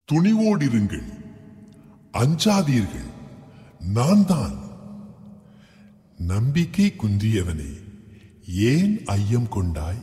துணிவோடிருங்கள், அஞ்சாதீர்கள், நான் தான். நம்பிக்கை குன்றியவனே, ஏன் ஐயம் கொண்டாய்?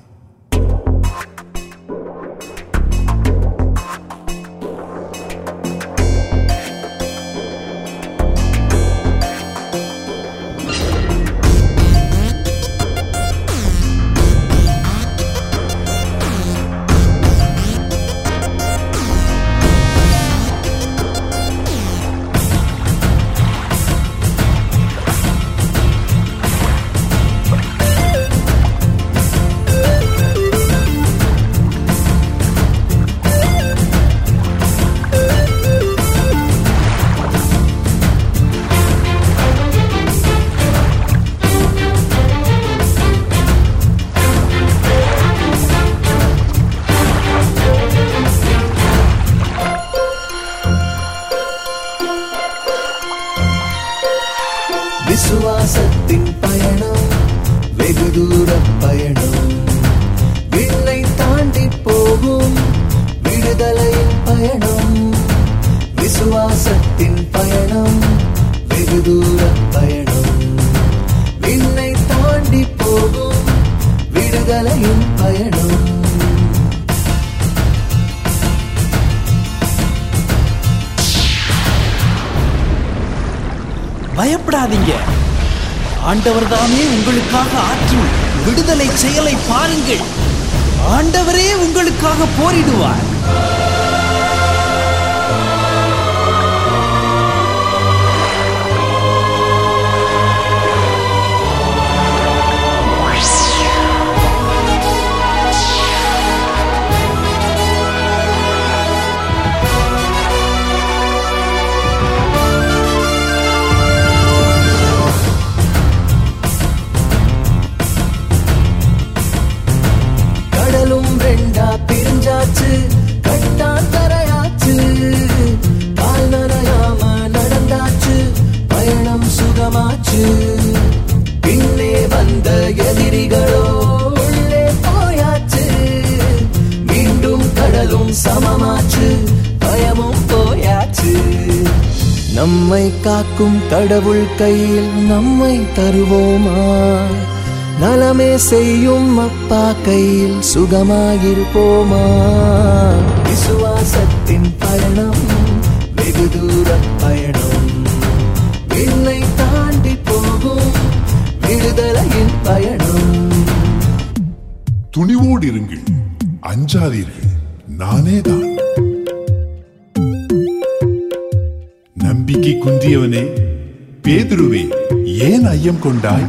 விசுவாசத்தின் பயணம் வெகு தூர பயணம், விண்ணை தாண்டி போகும் விடுதலையின் பயணம். விசுவாசத்தின் பயணம் வெகு தூர பயணம், விண்ணை தாண்டி போகும் விடுதலையின் பயணம். பயப்படாதீங்க, ஆண்டவர் தாமே உங்களுக்காக ஆற்றும் விடுதலை செயலை பாருங்கள். ஆண்டவரே உங்களுக்காக போரிடுவார். பிரிஞ்சாச்சு, கட்டான் தரையாச்சு, கால் நனையாம நடந்தாச்சு, பயணம் சுகமாச்சு. பின்னே வந்த எதிரிகளோ உள்ளே போயாச்சு, மீண்டும் கடலும் சமமாச்சு, பயமும் போயாச்சு. நம்மை காக்கும் கடவுள் கையில் நம்மை தருவோமா? நலமே செய்யும் அப்பா கையில் சுகமாயிருப்போமா? விசுவாசத்தின் பயணம் வெகு தூர பயணம், விண்ணை தாண்டி போகும் விடுதலையின் பயணம். துணிவோடிருங்கள், அஞ்சாதீர்கள், நானே தான். நம்பிக்கை குன்றியவனே, பேதுருவே, ஏன் ஐயம் கொண்டாய்?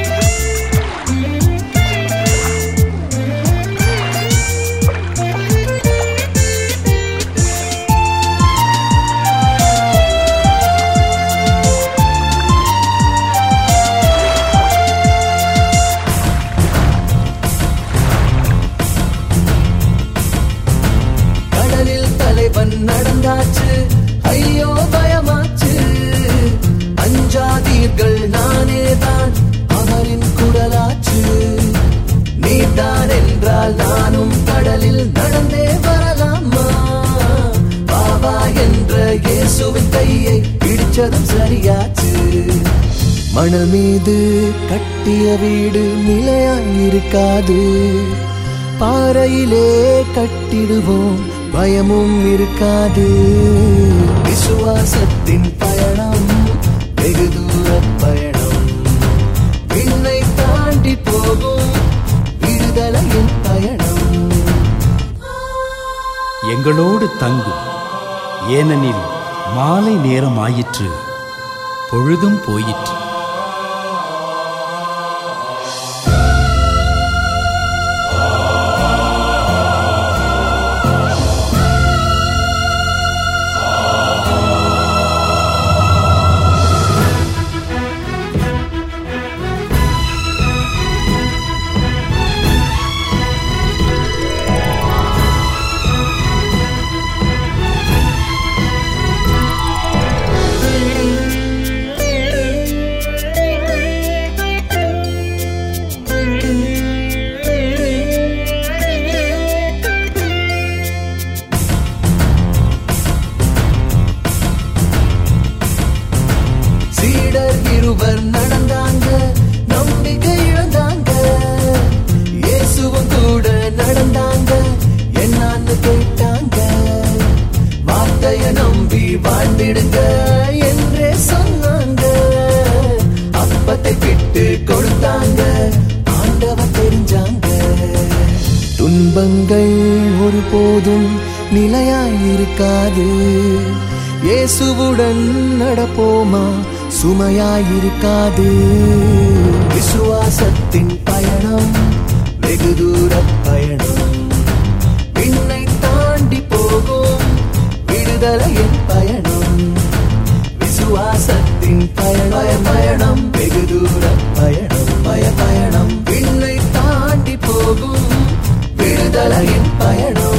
நடந்தாச்சு, ஐயோ பயமாச்சு, அஞ்சாதீர்கள், நானே தான் அவரின் குரலாச்சு. நீதான் என்றால் நானும் கடலில் நடந்தே வரலாமா? பாபா என்ற இயேசுவின் கையை பிடிச்சதும் சரியாச்சு. மணல் மீது கட்டிய வீடு நிலையாயிருக்காது, பாறையிலே கட்டிடுவோம், பயமும் இருக்காது. விசுவாசத்தின் பயணம் வெகு தூர பயணம், விண்ணை தாண்டி போகும் விடுதலையின் பயணம். எங்களோடு தங்கும், ஏனெனில் மாலை நேரம் ஆயிற்று, பொழுதும் போயிற்று. அவர் நடந்தாங்க, நம்பிக்கை இழந்தாங்க. இயேசுவும் கூட நடந்தாங்க, என்னான்னு கேட்டாங்க. வார்த்தைய நம்பி வாழ்ந்திடுங்க என்றே சொன்னாங்க. அப்பத்தை விட்டு கொடுத்தாங்க, ஆண்டவர் தெரிஞ்சாங்க. துன்பங்கள் ஒருபோதும் நிலையாயிருக்காது. இயேசுவுடன் நடப்போமா, சுமையாயிருக்காது. விசுவாசத்தின் பயணம் வெகு தூர பயணம், விண்ணை தாண்டி போகும் விடுதலையின் பயணம். விசுவாசத்தின் பயணம் வெகு தூர பயணம், பயணம், விண்ணை தாண்டி போகும் விடுதலையின் பயணம்.